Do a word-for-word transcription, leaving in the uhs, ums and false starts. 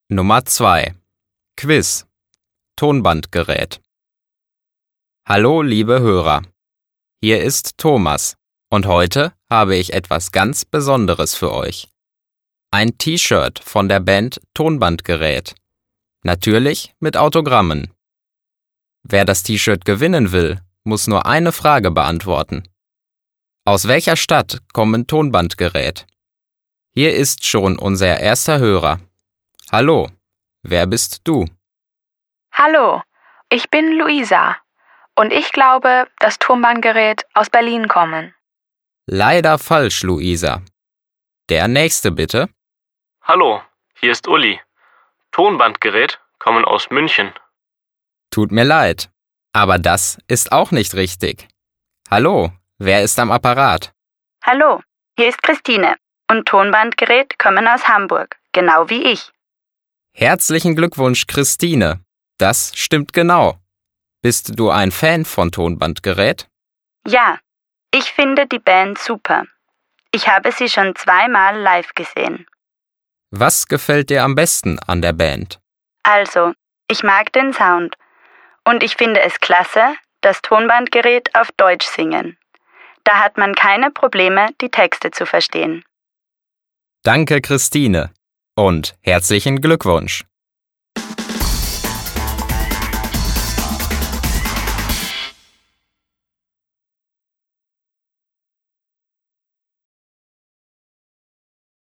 Nummer zwei. Quiz. Tonbandgerät. Hallo, liebe Hörer. Hier ist Thomas und heute habe ich etwas ganz Besonderes für euch. Ein T-Shirt von der Band Tonbandgerät. Natürlich mit Autogrammen. Wer das T-Shirt gewinnen will, muss nur eine Frage beantworten. Aus welcher Stadt kommen Tonbandgerät? Hier ist schon unser erster Hörer. Hallo, wer bist du? Hallo, ich bin Luisa und ich glaube, dass Tonbandgerät aus Berlin kommen. Leider falsch, Luisa. Der nächste bitte. Hallo, hier ist Uli. Tonbandgerät kommen aus München. Tut mir leid, aber das ist auch nicht richtig. Hallo, wer ist am Apparat? Hallo, hier ist Christine und Tonbandgerät kommen aus Hamburg, genau wie ich. Herzlichen Glückwunsch, Christine. Das stimmt genau. Bist du ein Fan von Tonbandgerät? Ja, ich finde die Band super. Ich habe sie schon zweimal live gesehen. Was gefällt dir am besten an der Band? Also, ich mag den Sound und ich finde es klasse, dass Tonbandgerät auf Deutsch singen. Da hat man keine Probleme, die Texte zu verstehen. Danke, Christine. Und herzlichen Glückwunsch.